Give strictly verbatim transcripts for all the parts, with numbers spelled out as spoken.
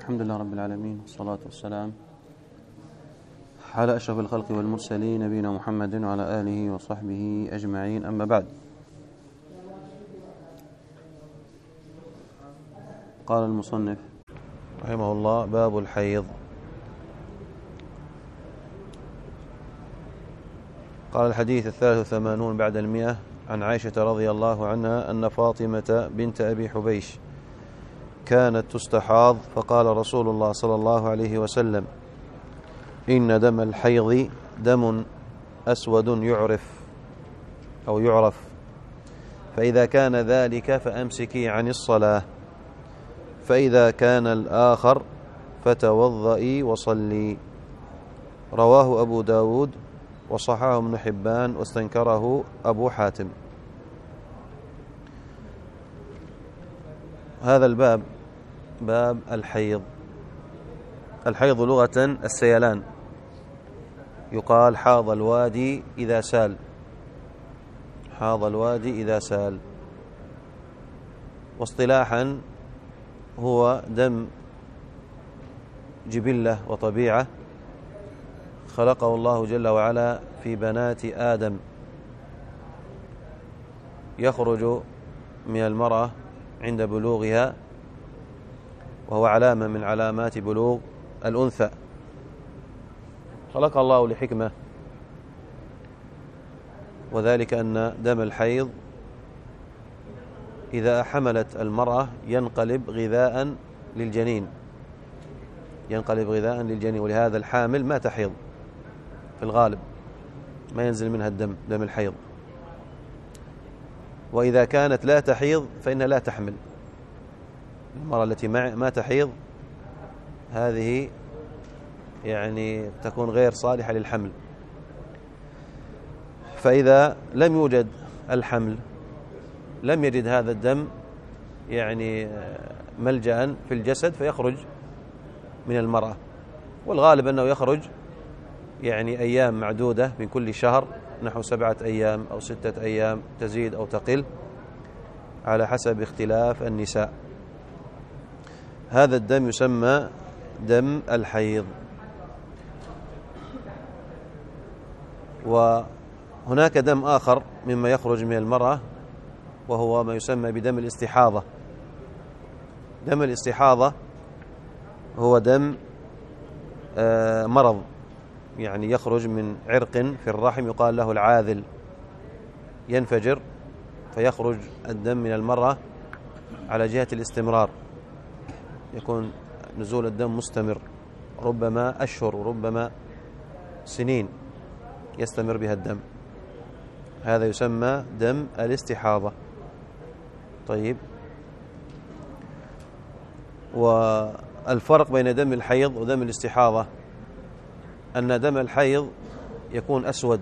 الحمد لله رب العالمين، والصلاة والسلام على أشرف الخلق والمرسلين نبينا محمد وعلى آله وصحبه أجمعين، أما بعد. قال المصنف رحمه الله: باب الحيض. قال: الحديث الثالث والثمانون بعد المئة، عن عائشة رضي الله عنها أن فاطمة بنت أبي حبيش كانت تستحاض، فقال رسول الله صلى الله عليه وسلم: إن دم الحيض دم أسود يعرف أو يعرف، فإذا كان ذلك فأمسكي عن الصلاة، فإذا كان الآخر فتوضئي وصلي. رواه أبو داود وصححه ابن حبان واستنكره أبو حاتم. هذا الباب باب الحيض. الحيض لغة السيلان، يقال حاض الوادي إذا سال، حاض الوادي إذا سال. واصطلاحا هو دم جبلة وطبيعة خلقه الله جل وعلا في بنات آدم، يخرج من المرأة عند بلوغها، وهو علامة من علامات بلوغ الأنثى. خلق الله لحكمة، وذلك أن دم الحيض إذا حملت المرأة ينقلب غذاء للجنين، ينقلب غذاء للجنين، ولهذا الحامل ما تحيض في الغالب، ما ينزل منها الدم، دم الحيض. وإذا كانت لا تحيض فإنها لا تحمل. المرأة التي ما تحيض هذه يعني تكون غير صالحة للحمل. فإذا لم يوجد الحمل، لم يجد هذا الدم يعني ملجأ في الجسد، فيخرج من المرأة، والغالب أنه يخرج يعني أيام معدودة من كل شهر، نحو سبعة أيام أو ستة أيام، تزيد أو تقل على حسب اختلاف النساء. هذا الدم يسمى دم الحيض. وهناك دم آخر مما يخرج من المرأة، وهو ما يسمى بدم الاستحاضة. دم الاستحاضة هو دم مرض، يعني يخرج من عرق في الرحم يقال له العاذل، ينفجر فيخرج الدم من المرأة على جهة الاستمرار، يكون نزول الدم مستمر، ربما أشهر وربما سنين يستمر بها الدم. هذا يسمى دم الاستحاضة. طيب، والفرق بين دم الحيض ودم الاستحاضة أن دم الحيض يكون أسود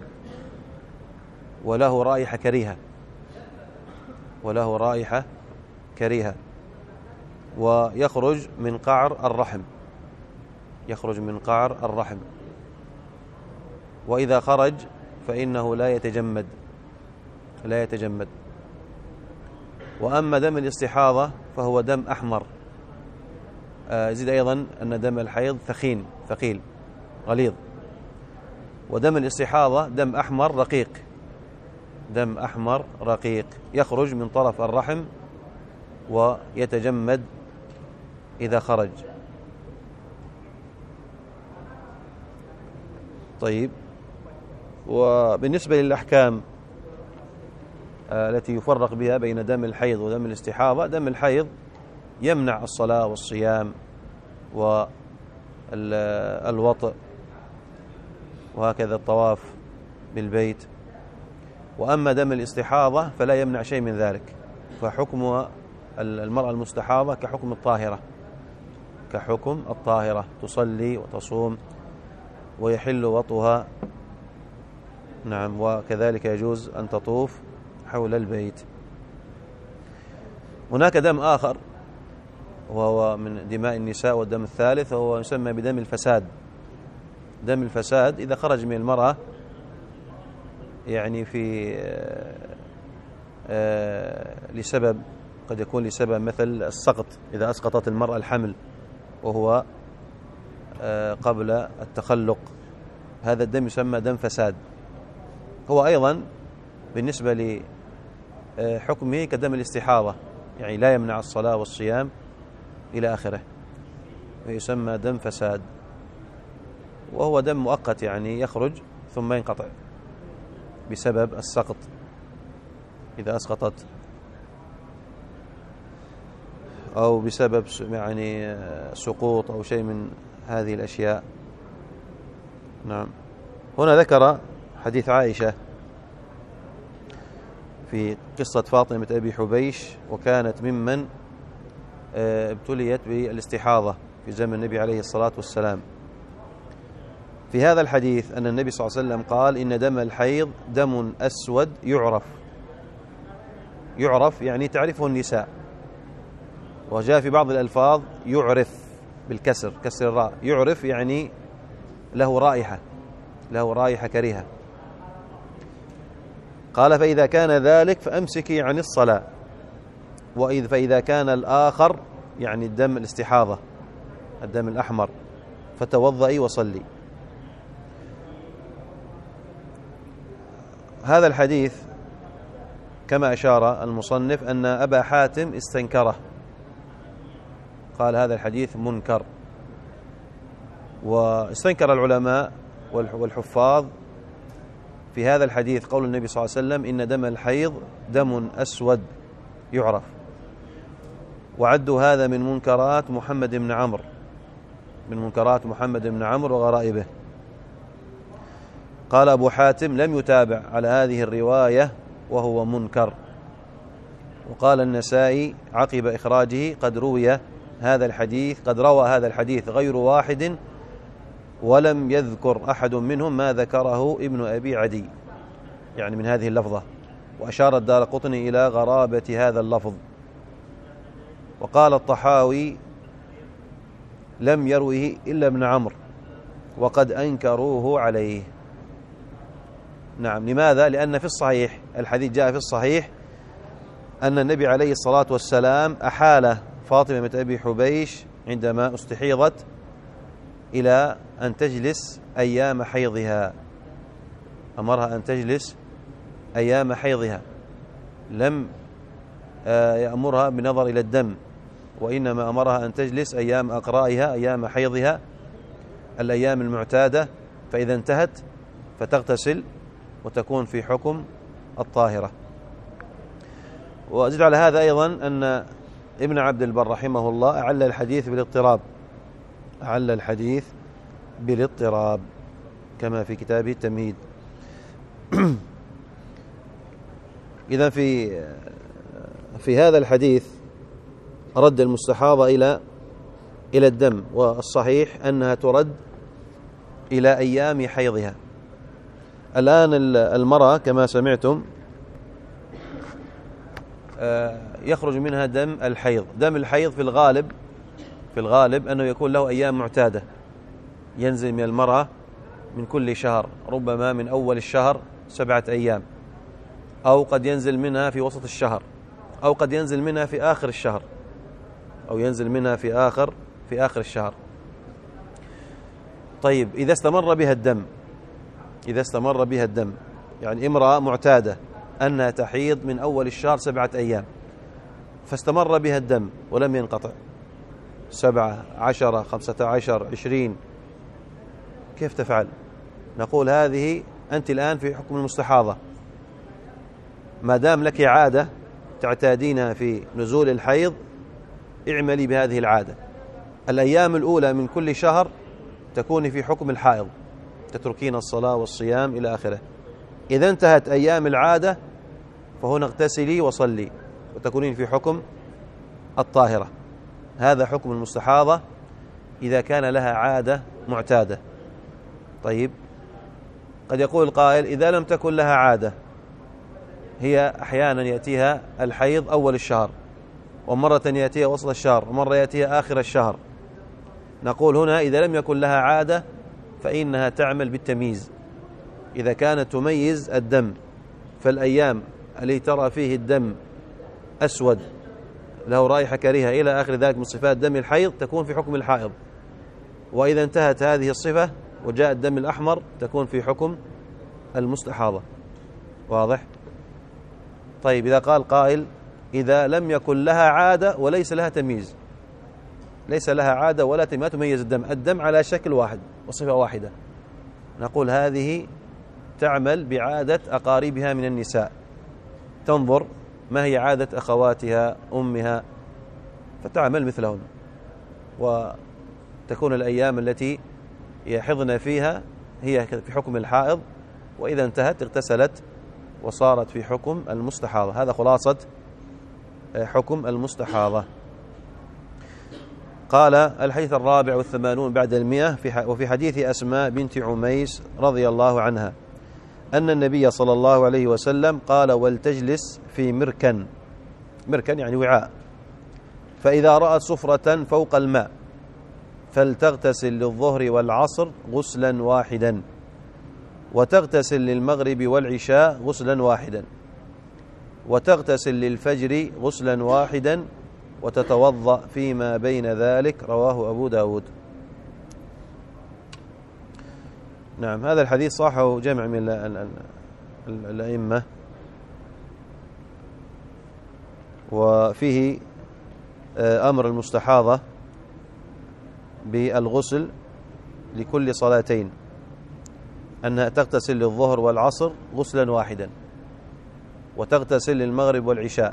وله رائحة كريهة، وله رائحة كريهة ويخرج من قعر الرحم، يخرج من قعر الرحم، وإذا خرج فإنه لا يتجمد، لا يتجمد. وأما دم الاستحاضة فهو دم أحمر. آه زيد أيضا أن دم الحيض ثخين ثقيل غليظ، ودم الاستحاضة دم أحمر رقيق، دم أحمر رقيق يخرج من طرف الرحم ويتجمد إذا خرج. طيب، وبالنسبة للأحكام التي يفرق بها بين دم الحيض ودم الاستحاضة: دم الحيض يمنع الصلاة والصيام والوطء، وهكذا الطواف بالبيت. وأما دم الاستحاضة فلا يمنع شيء من ذلك، فحكم المرأة المستحاضة كحكم الطاهرة، كحكم الطاهرة، تصلي وتصوم ويحل وطئها، نعم، وكذلك يجوز أن تطوف حول البيت. هناك دم آخر وهو من دماء النساء، والدم الثالث وهو يسمى بدم الفساد. دم الفساد إذا خرج من المرأة يعني في لسبب، قد يكون لسبب مثل السقط، إذا أسقطت المرأة الحمل وهو قبل التخلق، هذا الدم يسمى دم فساد. هو أيضا بالنسبة لحكمه كدم الاستحاضة، يعني لا يمنع الصلاة والصيام إلى آخره، يسمى دم فساد، وهو دم مؤقت يعني يخرج ثم ينقطع بسبب السقط، إذا أسقطت أو بسبب يعني سقوط أو شيء من هذه الأشياء. نعم. هنا ذكر حديث عائشة في قصة فاطمة أبي حبيش، وكانت ممن ابتليت بالاستحاضة في زمن النبي عليه الصلاة والسلام. في هذا الحديث أن النبي صلى الله عليه وسلم قال: إن دم الحيض دم أسود يعرف. يعرف يعني تعرفه النساء، وجاء في بعض الألفاظ يعرف بالكسر، كسر الراء، يعرف يعني له رائحة، له رائحة كريهة. قال: فإذا كان ذلك فأمسكي عن الصلاة، وإذ فإذا كان الآخر يعني الدم الاستحاضة، الدم الأحمر، فتوضئي وصلي. هذا الحديث كما أشار المصنف أن أبا حاتم استنكره، قال هذا الحديث منكر. واستنكر العلماء والحفاظ في هذا الحديث قول النبي صلى الله عليه وسلم: إن دم الحيض دم أسود يعرف، وعدوا هذا من منكرات محمد بن عمرو، من منكرات محمد بن عمرو وغرائبه. قال أبو حاتم: لم يتابع على هذه الرواية وهو منكر. وقال النسائي عقب إخراجه: قد روي هذا الحديث قد روى هذا الحديث غير واحد، ولم يذكر أحد منهم ما ذكره ابن أبي عدي، يعني من هذه اللفظة. وأشار الدارقطني إلى غرابة هذا اللفظ. وقال الطحاوي: لم يروه إلا ابن عمرو وقد أنكروه عليه. نعم. لماذا؟ لأن في الصحيح، الحديث جاء في الصحيح أن النبي عليه الصلاة والسلام أحال فاطمة أبي حبيش عندما استحيضت إلى أن تجلس أيام حيضها، أمرها أن تجلس أيام حيضها، لم يأمرها بنظر إلى الدم، وإنما أمرها أن تجلس أيام أقرائها، أيام حيضها، الأيام المعتادة، فإذا انتهت فتغتسل وتكون في حكم الطاهرة. وأزيد على هذا أيضا أن ابن عبد البر رحمه الله أعل الحديث بالاضطراب، أعل الحديث بالاضطراب كما في كتابه التمهيد. إذا في في هذا الحديث رد المستحاضة إلى إلى الدم، والصحيح أنها ترد إلى أيام حيضها. الآن المرأة كما سمعتم يخرج منها دم الحيض. دم الحيض في الغالب في الغالب أنه يكون له أيام معتادة، ينزل من المرأة من كل شهر، ربما من أول الشهر سبعة أيام، أو قد ينزل منها في وسط الشهر، أو قد ينزل منها في آخر الشهر، أو ينزل منها في آخر في آخر الشهر. طيب، إذا استمر بها الدم إذا استمر بها الدم يعني امرأة معتادة أنها تحيض من أول الشهر سبعة أيام، فاستمر بها الدم ولم ينقطع، سبعة عشرة خمسة عشر عشرين، كيف تفعل؟ نقول هذه أنت الآن في حكم المستحاضة، ما دام لك عادة تعتادينها في نزول الحيض اعملي بهذه العادة. الأيام الأولى من كل شهر تكوني في حكم الحائض، تتركين الصلاة والصيام إلى آخره. إذا انتهت أيام العادة فهنا اغتسلي وصلي وتكونين في حكم الطاهرة. هذا حكم المستحاضة إذا كان لها عادة معتادة. طيب، قد يقول القائل: إذا لم تكن لها عادة، هي أحيانا يأتيها الحيض أول الشهر، ومرة يأتيها وسط الشهر، ومرة يأتيها آخر الشهر. نقول هنا إذا لم يكن لها عادة فإنها تعمل بالتمييز. إذا كانت تميز الدم، فالأيام التي ترى فيه الدم أسود له رائحة كريهة إلى آخر ذلك من صفات دم الحيض تكون في حكم الحائض، وإذا انتهت هذه الصفة وجاء الدم الأحمر تكون في حكم المستحاضة. واضح؟ طيب إذا قال قائل إذا لم يكن لها عادة وليس لها تمييز، ليس لها عادة ولا تمييز، ما تميز الدم، الدم على شكل واحد وصفة واحدة، نقول هذه تعمل بعادة أقاربها من النساء، تنظر ما هي عادة أخواتها أمها فتعمل مثلهن، وتكون الأيام التي يحضن فيها هي في حكم الحائض، وإذا انتهت اغتسلت وصارت في حكم المستحاضة. هذا خلاصة حكم المستحاضة. قال الحديث الرابع والثمانون بعد المئة وفي حديث أسماء بنت عميس رضي الله عنها أن النبي صلى الله عليه وسلم قال ولتجلس في مركن، مركن يعني وعاء، فإذا رأت صفرة فوق الماء فلتغتسل للظهر والعصر غسلا واحدا، وتغتسل للمغرب والعشاء غسلا واحدا، وتغتسل للفجر غسلا واحدا، وتتوضأ فيما بين ذلك. رواه أبو داود. نعم، هذا الحديث صححه جمع من الأئمة، وفيه أمر المستحاضة بالغسل لكل صلاتين، أنها تغتسل للظهر والعصر غسلا واحدا، وتغتسل للمغرب والعشاء،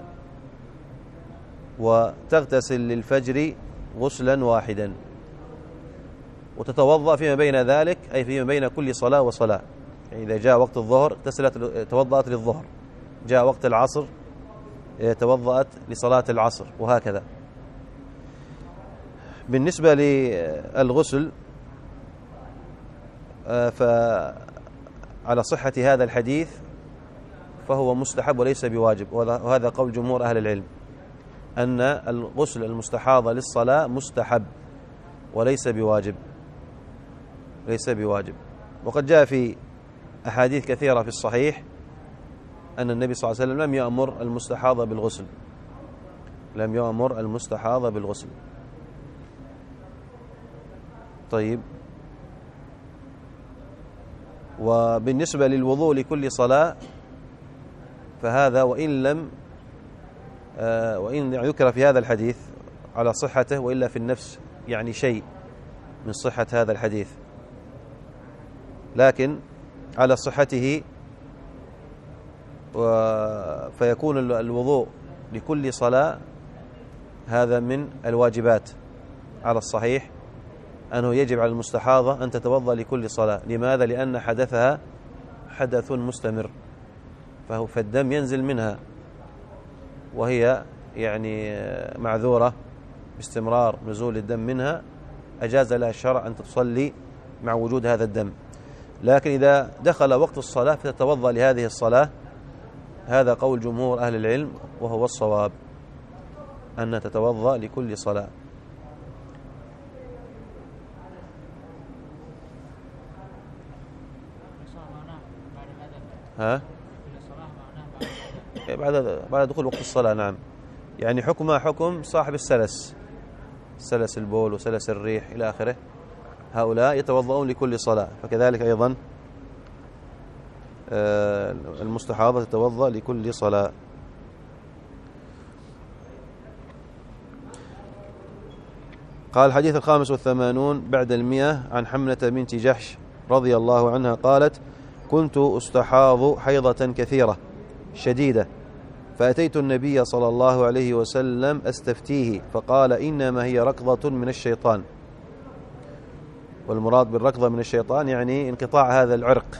وتغتسل للفجر غسلا واحدا، وتتوضأ فيما بين ذلك، أي فيما بين كل صلاة وصلاة. يعني إذا جاء وقت الظهر اغتسلت توضأت للظهر، جاء وقت العصر توضأت لصلاة العصر، وهكذا. بالنسبة للغسل فعلى صحة هذا الحديث فهو مستحب وليس بواجب، وهذا قول جمهور أهل العلم أن الغسل المستحاضة للصلاة مستحب وليس بواجب، ليس بواجب. وقد جاء في أحاديث كثيرة في الصحيح أن النبي صلى الله عليه وسلم لم يأمر المستحاضة بالغسل، لم يأمر المستحاضة بالغسل. طيب، وبالنسبة للوضوء لكل صلاة فهذا وإن لم آه وإن يذكر في هذا الحديث على صحته، وإلا في النفس يعني شيء من صحة هذا الحديث، لكن على صحته فيكون الوضوء لكل صلاة هذا من الواجبات على الصحيح، أنه يجب على المستحاضة أن تتوضأ لكل صلاة. لماذا؟ لأن حدثها حدث مستمر، فهو فالدم ينزل منها وهي يعني معذورة باستمرار نزول الدم منها، أجاز لها الشرع أن تصلي مع وجود هذا الدم. لكن إذا دخل وقت الصلاة فتتوضأ لهذه الصلاة، هذا قول جمهور أهل العلم وهو الصواب، أن تتوضأ لكل صلاة. ها؟ بعد بعد دخول وقت الصلاة. نعم، يعني حكمها حكم صاحب السلس، سلس البول وسلس الريح إلى آخره، هؤلاء يتوضؤون لكل صلاة، فكذلك أيضا المستحاضة تتوضأ لكل صلاة. قال الحديث الخامس والثمانون بعد المئة عن حملة بنت جحش رضي الله عنها قالت: كنت أستحاض حيضة كثيرة شديدة، فأتيت النبي صلى الله عليه وسلم أستفتيه، فقال: إنما هي ركضة من الشيطان. والمراد بالركضة من الشيطان يعني انقطاع هذا العرق.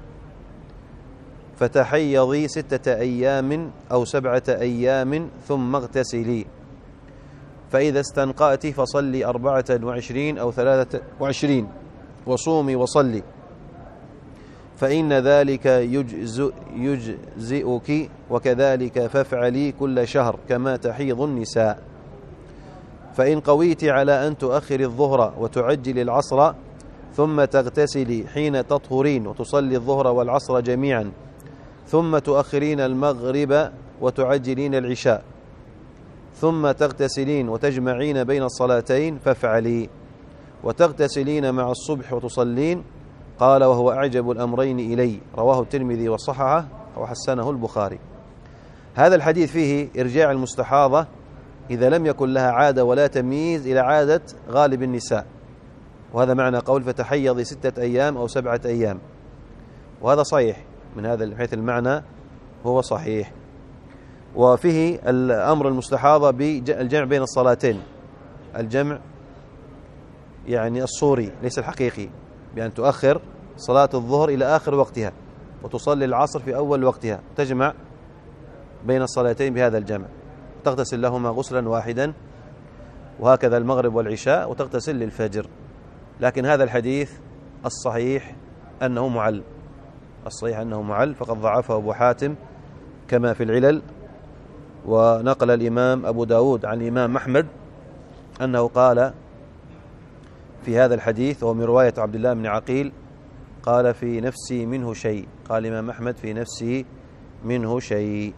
فتحيضي ستة أيام أو سبعة أيام ثم اغتسلي، فإذا استنقأت فصلي أربعة وعشرين أو ثلاثة وعشرين وصومي وصلي، فإن ذلك يجزئ يجزئك، وكذلك فافعلي كل شهر كما تحيض النساء. فإن قويت على أن تؤخر الظهر وتعجل العصر ثم تغتسلي حين تطهرين وتصلي الظهر والعصر جميعا، ثم تؤخرين المغرب وتعجلين العشاء، ثم تغتسلين وتجمعين بين الصلاتين فافعلي، وتغتسلين مع الصبح وتصلين. قال: وهو أعجب الأمرين إلي. رواه الترمذي وصححه وحسنه البخاري. هذا الحديث فيه إرجاع المستحاضة إذا لم يكن لها عادة ولا تمييز إلى عادة غالب النساء، وهذا معنى قول فتحيضي ستة أيام أو سبعة أيام، وهذا صحيح من هذا حيث المعنى هو صحيح. وفيه الأمر المستحاضة بالجمع بين الصلاتين، الجمع يعني الصوري ليس الحقيقي، بأن تؤخر صلاة الظهر إلى آخر وقتها وتصلي العصر في أول وقتها، تجمع بين الصلاتين بهذا الجمع، تغتسل لهما غسلا واحدا، وهكذا المغرب والعشاء، وتغتسل للفجر. لكن هذا الحديث الصحيح أنه معل، الصحيح أنه معل، فقد ضعفه أبو حاتم كما في العلل. ونقل الإمام أبو داود عن الإمام أحمد أنه قال في هذا الحديث، ومن رواية عبد الله بن عقيل، قال: في نفسي منه شيء. قال الإمام أحمد: في نفسي منه شيء.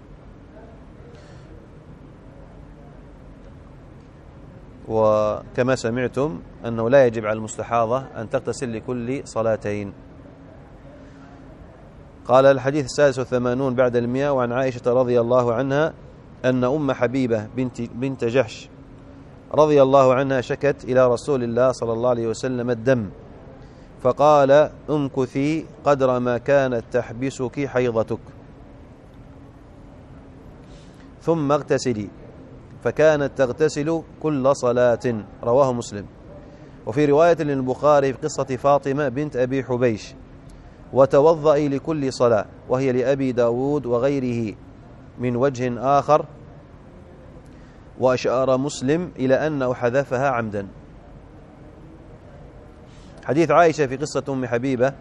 وكما سمعتم أنه لا يجب على المستحاضة أن تغتسل لكل صلاتين. قال: الحديث السادس والثمانون بعد المئة. وعن عائشة رضي الله عنها أن أم حبيبة بنت, بنت جحش رضي الله عنها شكت إلى رسول الله صلى الله عليه وسلم الدم، فقال: امكثي قدر ما كانت تحبسك حيضتك ثم اغتسلي، فكانت تغتسل كل صلاة. رواه مسلم. وفي رواية للبخاري في قصة فاطمة بنت أبي حبيش: وتوضئي لكل صلاة، وهي لأبي داود وغيره من وجه آخر، وأشار مسلم إلى أنه حذفها عمدا. حديث عائشة في قصة أم حبيبة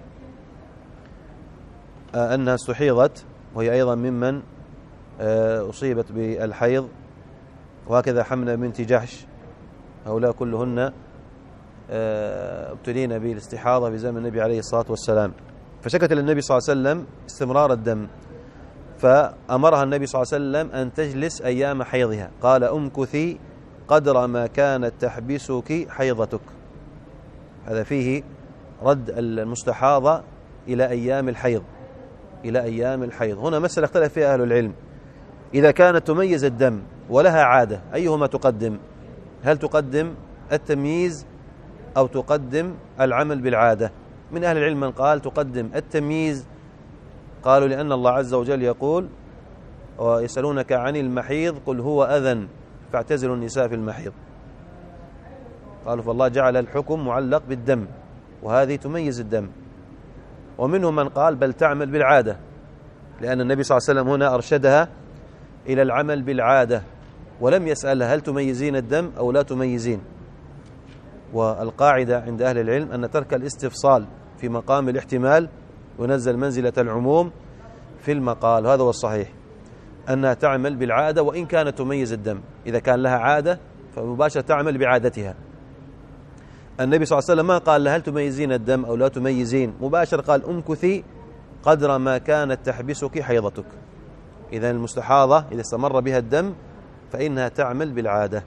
أنها استحيضت، وهي أيضا ممن أصيبت بالحيض، وهكذا حمنة بنت جحش، هؤلاء كلهن ابتلين بالاستحاضة في زمن النبي عليه الصلاة والسلام، فشكت للنبي صلى الله عليه وسلم استمرار الدم، فأمرها النبي صلى الله عليه وسلم أن تجلس أيام حيضها. قال: امكثي قدر ما كانت تحبسك حيضتك. هذا فيه رد المستحاضة إلى أيام الحيض، إلى أيام الحيض. هنا مسألة اختلف فيها أهل العلم، إذا كانت تميز الدم ولها عادة أيهما تقدم؟ هل تقدم التمييز أو تقدم العمل بالعادة؟ من أهل العلم من قال تقدم التمييز، قالوا: لأن الله عز وجل يقول: ويسألونك عن المحيض قل هو أذى فاعتزلوا النساء في المحيض. قالوا فالله جعل الحكم معلق بالدم، وهذه تميز الدم. ومنهم من قال بل تعمل بالعادة، لأن النبي صلى الله عليه وسلم هنا أرشدها إلى العمل بالعادة، ولم يسألها هل تميزين الدم أو لا تميزين. والقاعدة عند أهل العلم أن ترك الاستفصال في مقام الاحتمال ينزل منزلة العموم في المقال، وهذا هو الصحيح، أنها تعمل بالعادة وإن كانت تميز الدم. إذا كان لها عادة فمباشرة تعمل بعادتها. النبي صلى الله عليه وسلم ما قال لها هل تميزين الدم أو لا تميزين، مباشرة قال: امكثي قدر ما كانت تحبسك حيضتك. إذا المستحاضة إذا استمر بها الدم فإنها تعمل بالعادة.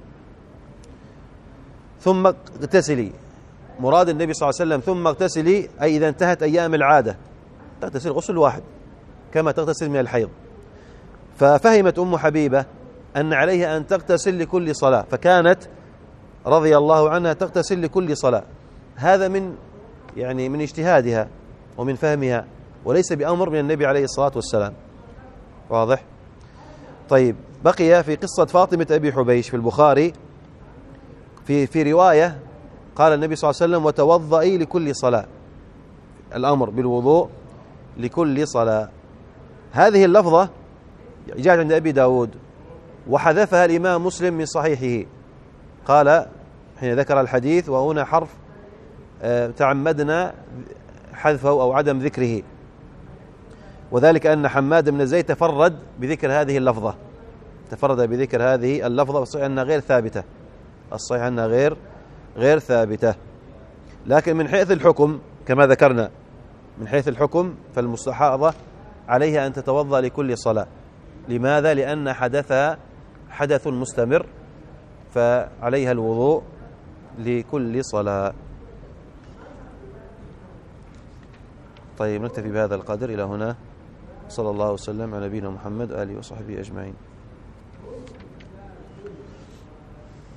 ثم اغتسلي، مراد النبي صلى الله عليه وسلم ثم اغتسلي أي إذا انتهت أيام العادة تغتسل غسل واحد كما تغتسل من الحيض. ففهمت أم حبيبة أن عليها أن تغتسل لكل صلاة، فكانت رضي الله عنها تغتسل لكل صلاة. هذا من يعني من اجتهادها ومن فهمها، وليس بأمر من النبي عليه الصلاة والسلام. واضح؟ طيب، بقي في قصة فاطمة أبي حبيش في البخاري في في رواية قال النبي صلى الله عليه وسلم: وتوضئي لكل صلاة، الأمر بالوضوء لكل صلاة. هذه اللفظة جاءت عند أبي داود، وحذفها الإمام مسلم من صحيحه، قال حين ذكر الحديث: وهنا حرف تعمدنا حذفه أو عدم ذكره، وذلك أن حماد بن زيد تفرد بذكر هذه اللفظة، تفرد بذكر هذه اللفظة، والصحيح أنها غير ثابتة، الصحيح أنها غير غير ثابتة. لكن من حيث الحكم كما ذكرنا، من حيث الحكم فالمستحاضة عليها أن تتوضأ لكل صلاة. لماذا؟ لأن حدثها حدث مستمر فعليها الوضوء لكل صلاة. طيب نكتفي بهذا القدر إلى هنا. صلى الله وسلم على نبينا محمد وآله وصحبه أجمعين.